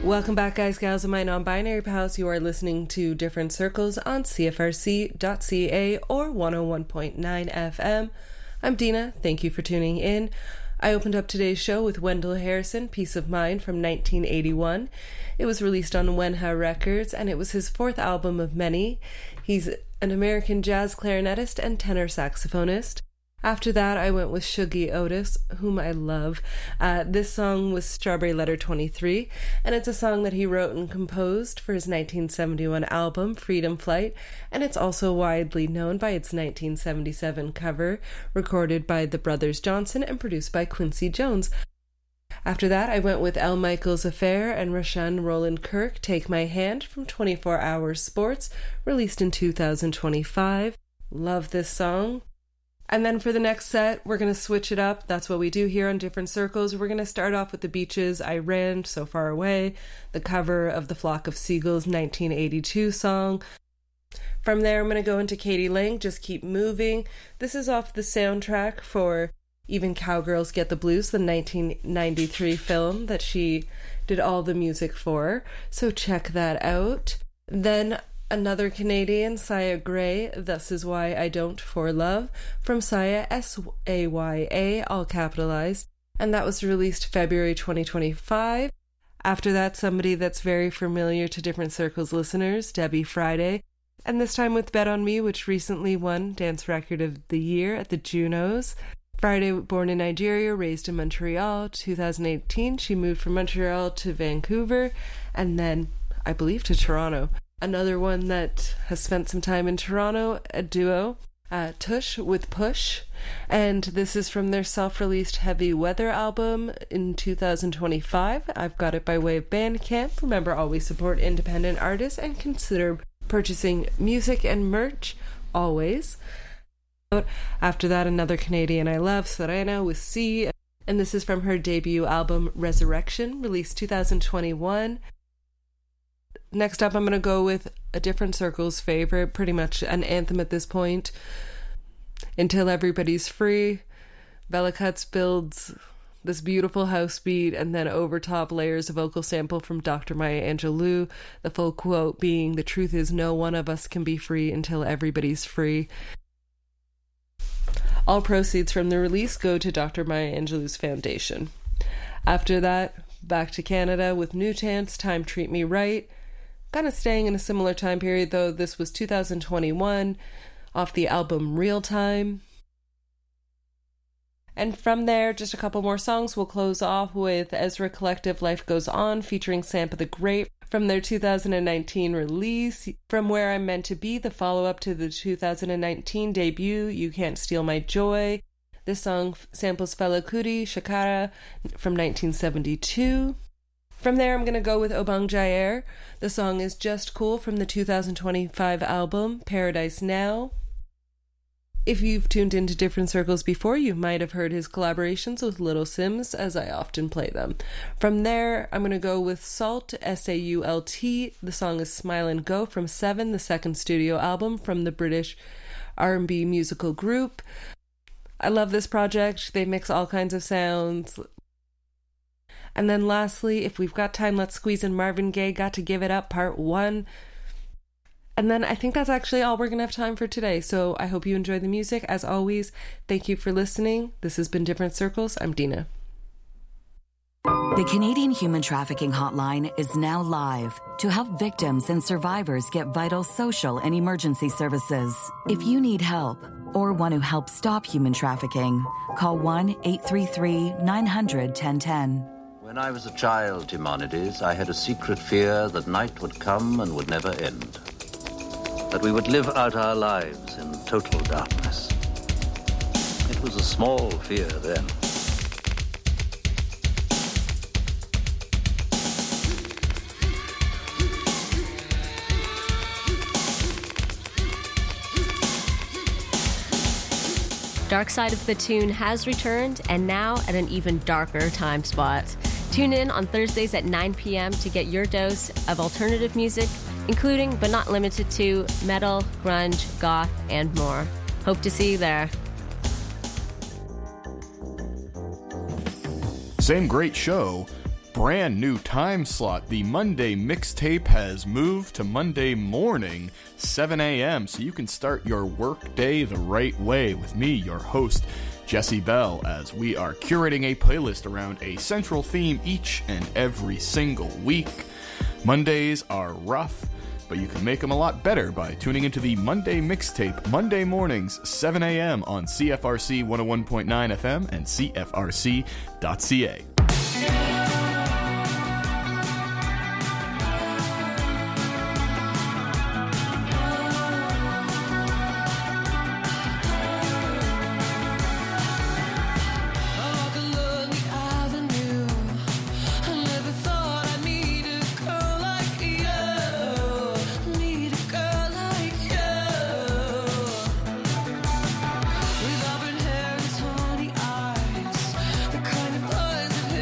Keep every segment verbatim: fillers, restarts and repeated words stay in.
Welcome back, guys, gals, and my non-binary pals. You are listening to Different Circles on C F R C dot C A or one oh one point nine F M. I'm Dina. Thank you for tuning in. I opened up today's show with Wendell Harrison, Peace of Mind from nineteen eighty-one. It was released on Wenha Records, and it was his fourth album of many. He's an American jazz clarinetist and tenor saxophonist. After that, I went with Shuggie Otis, whom I love. Uh, this song was Strawberry Letter twenty-three, and it's a song that he wrote and composed for his nineteen seventy-one album, Freedom Flight, and it's also widely known by its nineteen seventy-seven cover, recorded by the Brothers Johnson and produced by Quincy Jones. After that, I went with L. Michaels Affair and Rashaan Roland Kirk, Take My Hand from twenty-four hours Sports, released in two thousand twenty-five. Love this song. And then for the next set, we're going to switch it up. That's what we do here on Different Circles. We're going to start off with The Beaches, I Ran So Far Away, the cover of the Flock of Seagulls nineteen eighty-two song. From there, I'm going to go into Katie Lang, Just Keep Moving. This is off the soundtrack for Even Cowgirls Get the Blues, the nineteen ninety-three film that she did all the music for. So check that out. Then another Canadian, Saya Gray, This Is Why I Don't For Love, from Saya, S A Y A, all capitalized, and that was released February twenty twenty-five. After that, somebody that's very familiar to Different Circles listeners, Debbie Friday, and this time with Bet On Me, which recently won Dance Record of the Year at the Junos. Friday, born in Nigeria, raised in Montreal. two thousand eighteen, she moved from Montreal to Vancouver, and then, I believe, to Toronto. Another one that has spent some time in Toronto, a duo, uh, Tush with Push, and this is from their self-released Heavy Weather album in two thousand twenty-five. I've got it by way of Bandcamp. Remember, always support independent artists and consider purchasing music and merch, always. After that, another Canadian I love, Serena with C, and this is from her debut album Resurrection, released two thousand twenty-one. Next up, I'm going to go with a Different Circles favorite, pretty much an anthem at this point, Until Everybody's Free. Bella Cutts builds this beautiful house beat and then over top layers a vocal sample from Doctor Maya Angelou, the full quote being, "The truth is no one of us can be free until everybody's free." All proceeds from the release go to Doctor Maya Angelou's foundation. After that, back to Canada with New Chance, Time Treat Me Right. Kind of staying in a similar time period, though. This was two thousand twenty-one, off the album Real Time. And from there, just a couple more songs. We'll close off with Ezra Collective, Life Goes On, featuring Sampa the Great, from their two thousand nineteen release. From Where I'm Meant to Be, the follow-up to the two thousand nineteen debut, You Can't Steal My Joy. This song samples Fela Kuti, Shakara, from nineteen seventy-two. From there, I'm going to go with Obang Jair. The song is Just Cool from the two thousand twenty-five album, Paradise Now. If you've tuned into Different Circles before, you might have heard his collaborations with Little Sims, as I often play them. From there, I'm going to go with Salt, S A U L T. The song is Smile and Go from Seven, the second studio album from the British R and B musical group. I love this project. They mix all kinds of sounds. And then lastly, if we've got time, let's squeeze in Marvin Gaye, Got to Give It Up, Part one. And then I think that's actually all we're going to have time for today. So I hope you enjoy the music. As always, thank you for listening. This has been Different Circles. I'm Dina. The Canadian Human Trafficking Hotline is now live to help victims and survivors get vital social and emergency services. If you need help or want to help stop human trafficking, call one eight three three, nine hundred, ten ten. When I was a child, Timonides, I had a secret fear that night would come and would never end. That we would live out our lives in total darkness. It was a small fear then. Dark Side of the Tune has returned, and now at an even darker time spot. Tune in on Thursdays at nine p.m. to get your dose of alternative music, including but not limited to metal, grunge, goth, and more. Hope to see you there. Same great show, brand new time slot. The Monday mixtape has moved to Monday morning, seven a.m., so you can start your work day the right way with me, your host, Jesse Bell, as we are curating a playlist around a central theme each and every single week. Mondays are rough, but you can make them a lot better by tuning into the Monday Mixtape, Monday mornings, seven a.m. on C F R C one oh one point nine F M and C F R C dot C A. With auburn hair and tawny eyes, the kind of eyes that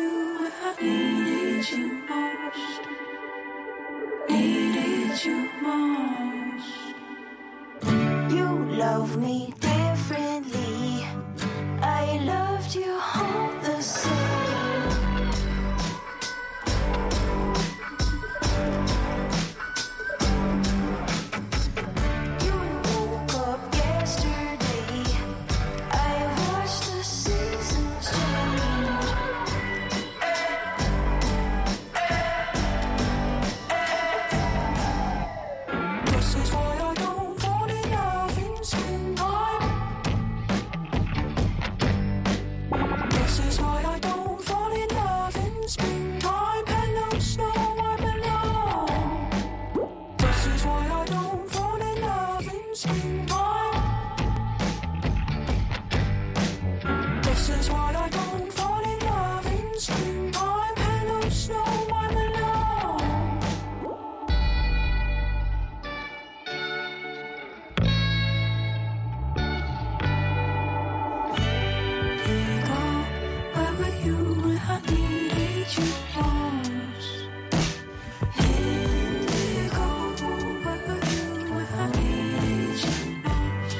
you when I needed you most? Needed you most. You love me differently. I loved you all the same. You woke up yesterday. I watched the seasons change. This is why I don't fall in love in springtime. This is why I don't fall in love in springtime. Hello, snow, I'm alone. This is why I don't fall in love in springtime. This is why I don't fall in love in springtime. Hello, snow, I'm alone. Indigo, where were you when I needed you most? Indigo, where were you when I needed you most?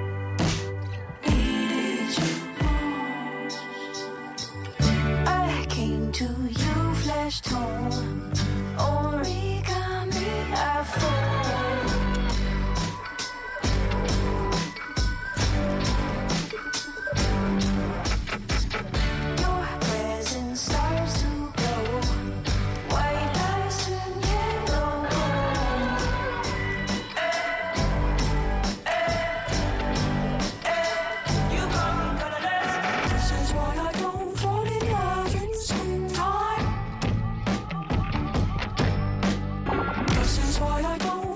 Needed you most. I came to you, flash tone, origami, I fall. Your presence starts to glow. White lights turn yellow gold. You got me colorless. This is why I don't fall in love in springtime. This is why I don't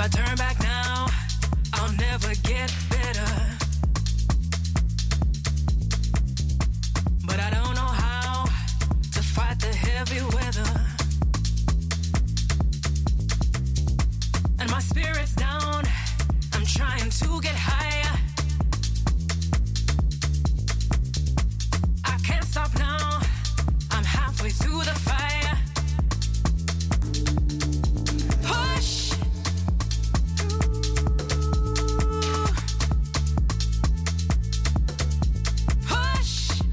I turn back now, I'll never get better. But I don't know how to fight the heavy weather. And my spirit's down, I'm trying to get higher. I can't stop now, I'm halfway through the fire. Push. Push.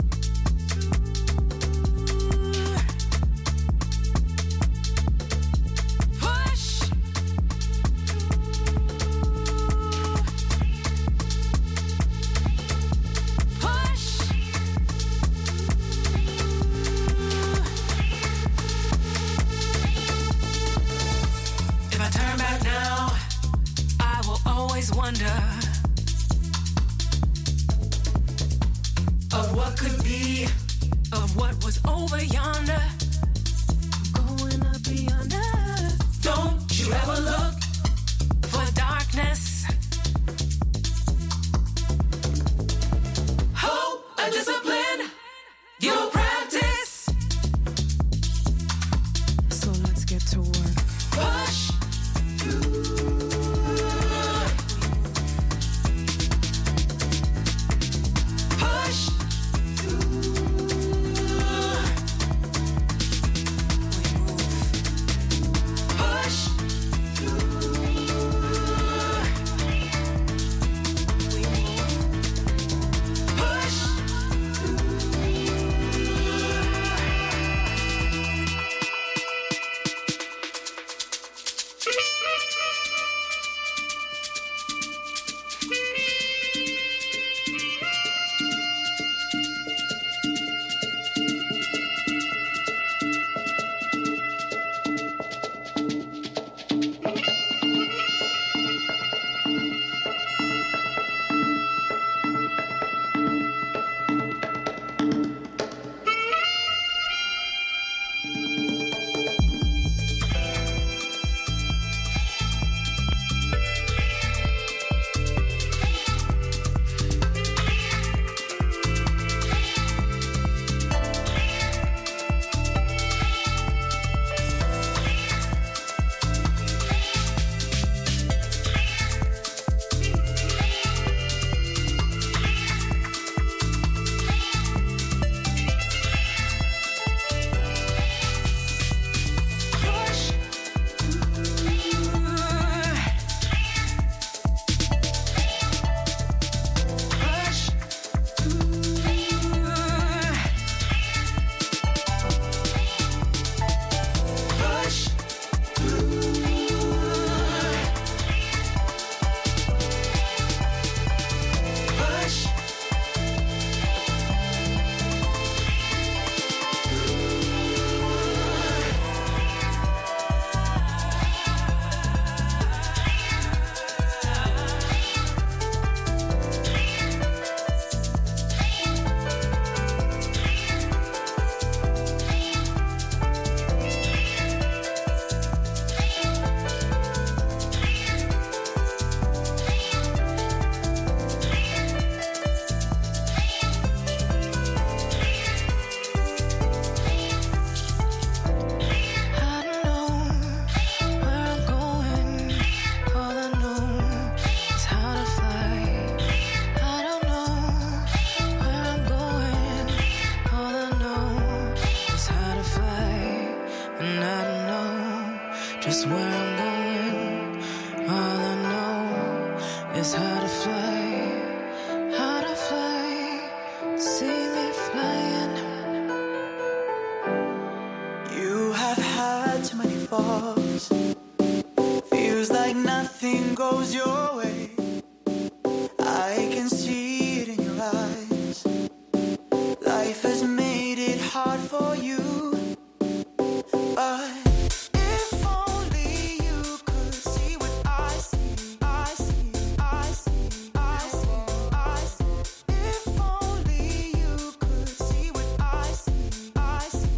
Push. Push. If I turn back now, I will always wonder of what could be, of what was over yonder. Going up beyonder. Don't you ever look for darkness. Hope and discipline, you'll practice. So let's get to work. Push. Push. Push.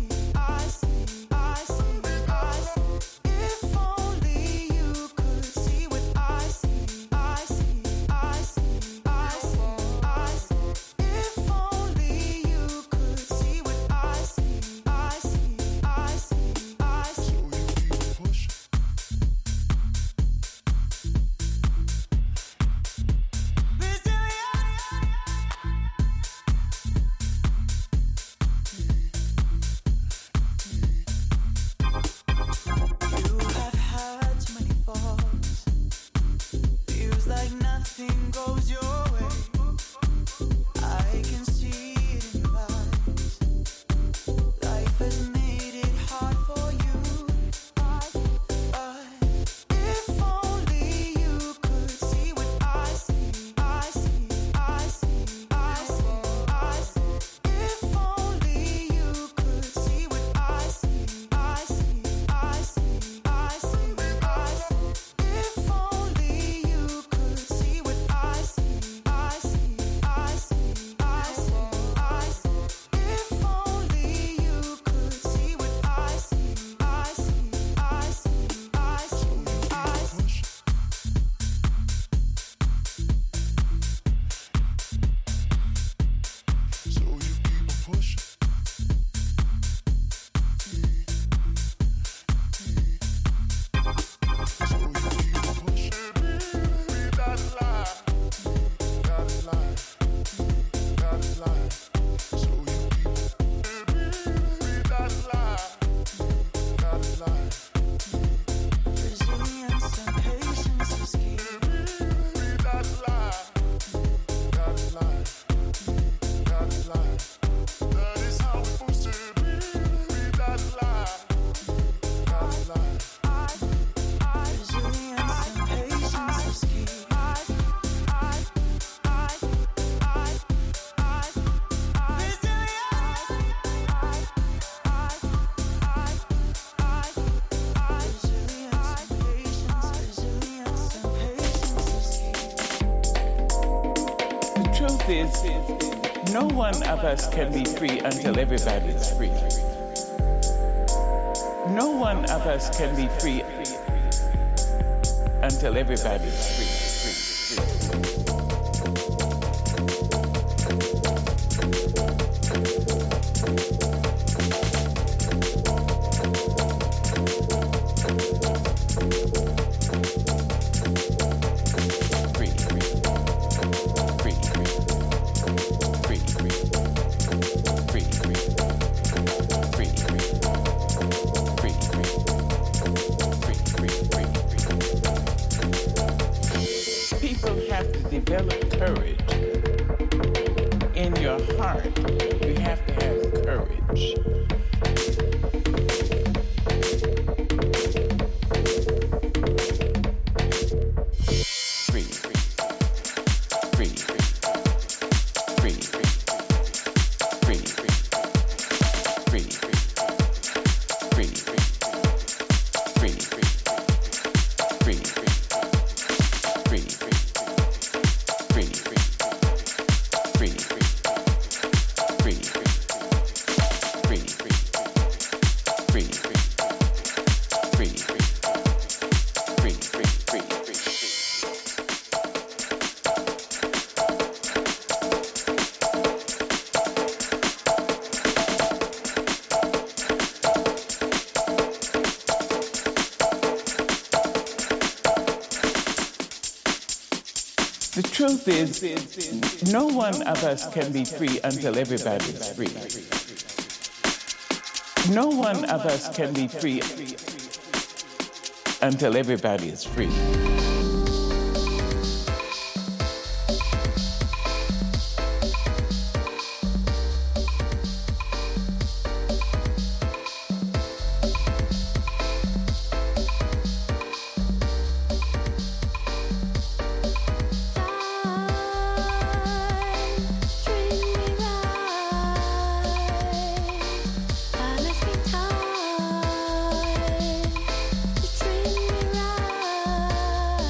Could see truth is, no one of us can be free until everybody is free. No one of us can be free until everybody is free. The truth is, no one of us can be free until everybody is free. No one of us can be free until everybody is free. Treat me right.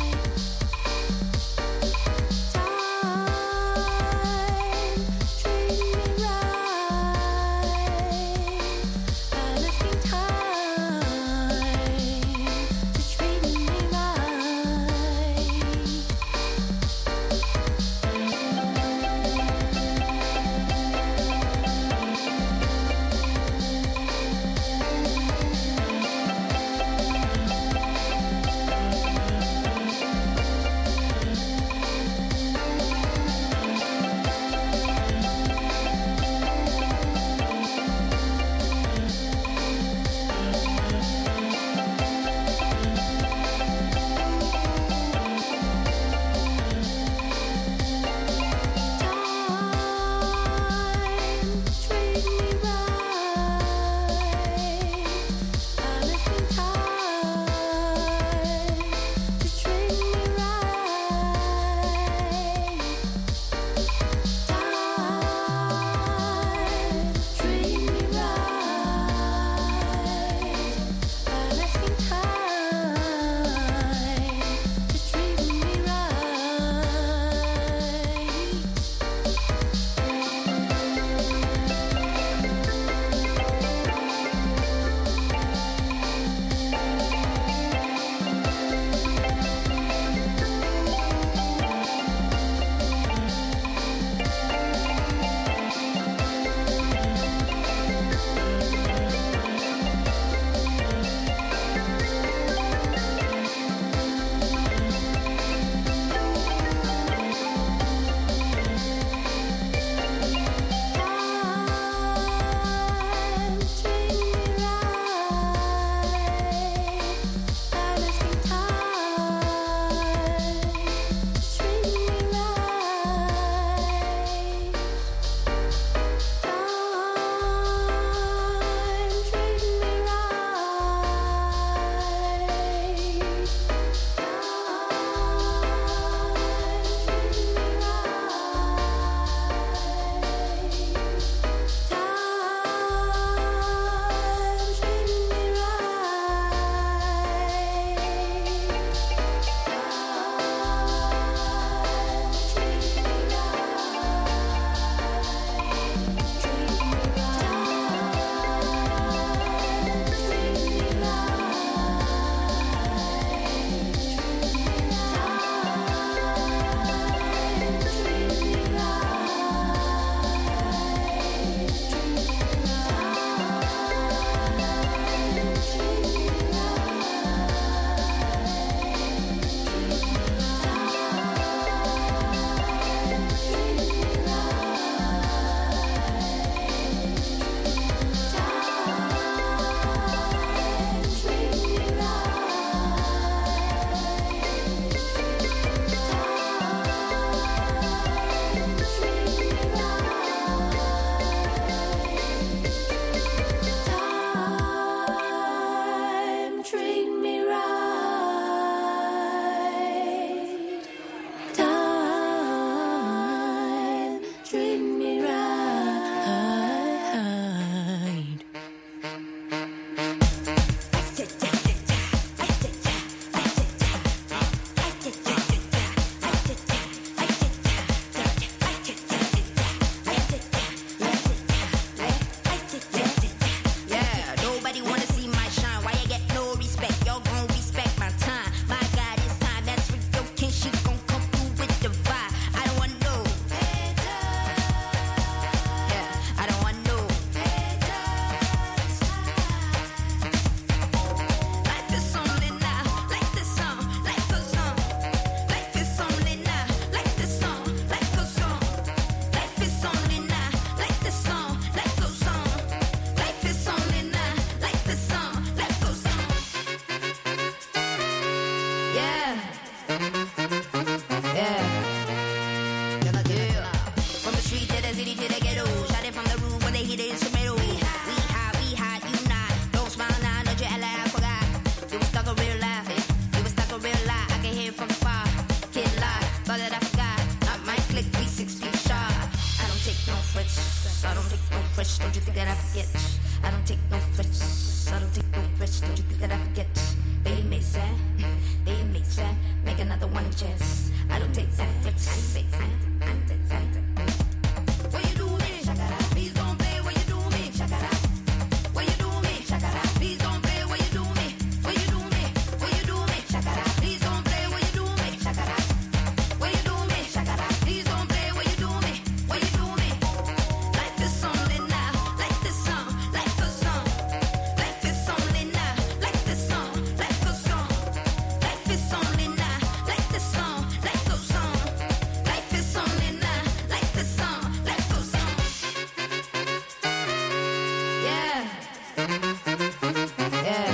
that I forget. I don't take no threats. I don't take no threats. Don't you think that I forget? Baby make sad, baby make sad. Make another one chance. I don't take sad threats. I don't take sad. I don't take sad. What you do me? Shakara. Please don't play. What you do me? Shakara. What you do me? Shakara. Please don't play. What you do me? What you do me? What you do me? Shakara. Please don't play. What you do me? Shakara. What you do me? Shakara. Please don't play. What you do me? What you do me? Life is only now. Like this song. Like the song. Life is only now. Like this song. Like the song. Life is only now. Like this song. Like the song. Life is only now. Like this song. Like the song. Yeah. Yeah.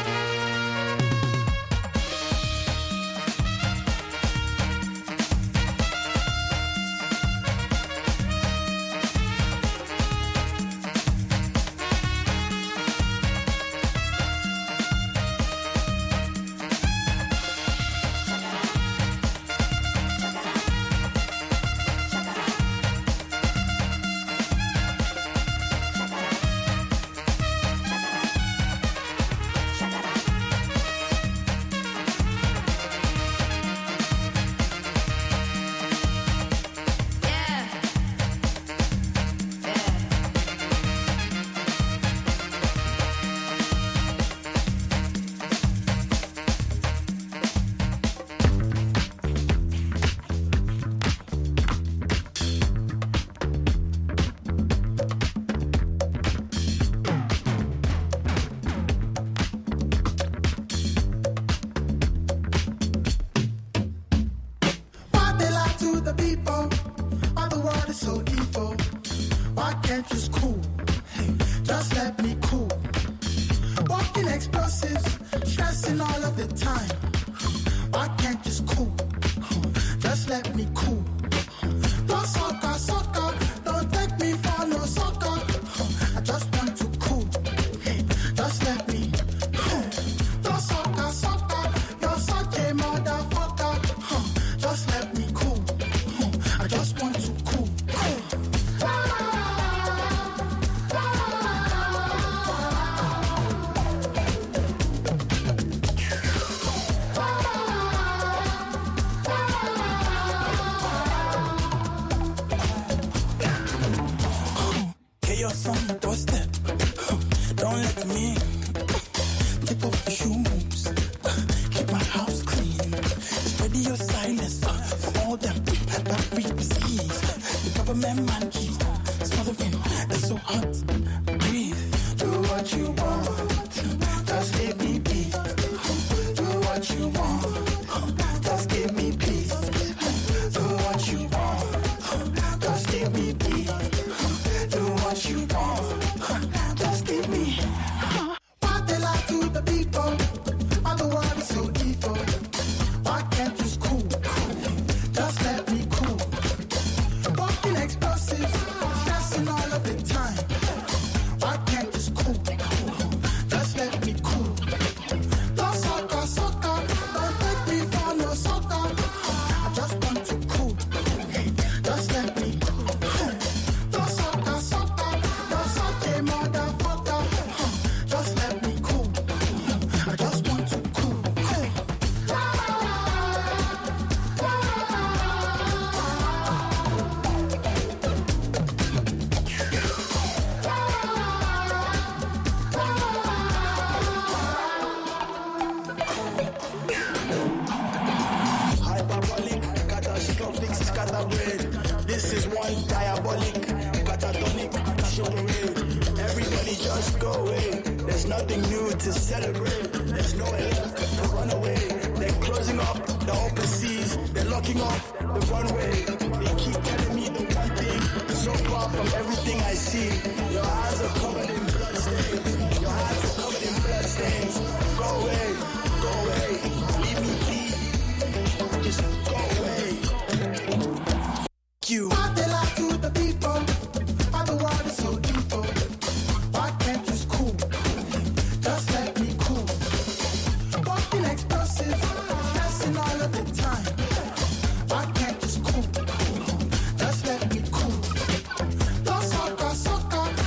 Why they lie to the people? Why the world is so evil? Why can't you just cool? Hey, just let me cool. Walking explosives, stressing all of the time. Why can't you just cool? Just let me cool. Don't sucker, sucker, don't take me for no sucker. I just want to cool. Hey, just let me cool. Don't sucker, sucker, you're such a motherfucker. Just let me cool. I just want to cool. Chaos on the doorstep. Don't let me in. Take off your shoes. Keep my house clean. Spread your silence for all them that read disease. The government man keeps smothering. It's so hot. Breathe. Do what you want. Just give me peace. Do what you want. Just give me peace. Do what you want. Just give me peace. Do what you want. Just give me. Why they lie to the people? Why the world is so evil? Why can't you just cool? Just let me cool. Walking explosives, stressing all of the time. Why can't you just cool? Just let me cool. Don't sucker, sucker, don't take me for no sucker. I just want to cool. Just let me cool. Don't sucker, sucker, you're such a motherfucker. Just let me cool. I just want to cool. Hyperbolic, catastrophic, scatterbrain. This is one diabolic, catatonic, showering. Everybody just go away. There's nothing new to celebrate. There's nowhere left to run away. They're closing up the open seas. They're locking off the runway. They keep telling me the one thing. So far from everything I see. Your eyes are covered in bloodstains. Your eyes are covered in bloodstains. Go away, go away. Leave me be. Just go away. You. Why they lie to the people? Why the world is so evil? Why can't you just cool? Just let me cool. Walking explosives, stressing all of the time. Why can't you just cool? Just let me cool. Don't sucker, sucker,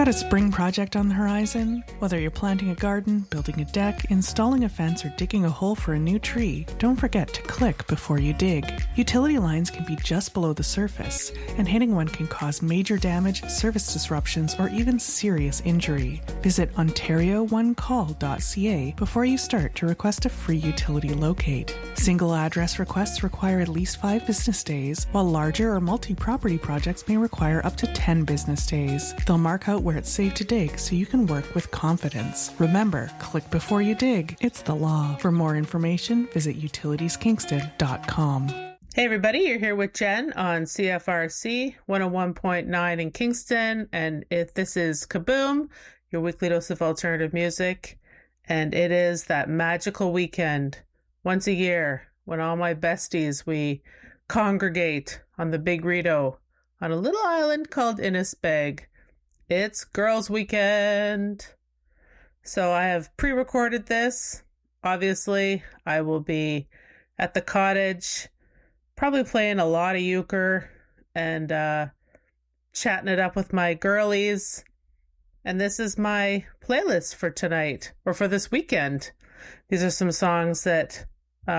Got a spring project on the horizon? Whether you're planting a garden, building a deck, installing a fence, or digging a hole for a new tree, don't forget to click before you dig. Utility lines can be just below the surface, and hitting one can cause major damage, service disruptions, or even serious injury. Visit ontario one call dot c a before you start to request a free utility locate. Single address requests require at least five business days, while larger or multi-property projects may require up to ten business days. They'll mark out where it's safe to dig so you can work with confidence. Remember, click before you dig. It's the law. For more information, visit utilities kingston dot com. Hey everybody, you're here with Jen on C F R C one oh one point nine in Kingston, and if this is Kaboom, your weekly dose of alternative music, and it is that magical weekend once a year when all my besties, we congregate on the Big Rito on a little island called Innisbeg. It's girls' weekend. So I have pre-recorded this. Obviously, I will be at the cottage, probably playing a lot of euchre and uh, chatting it up with my girlies. And this is my playlist for tonight, or for this weekend. These are some songs that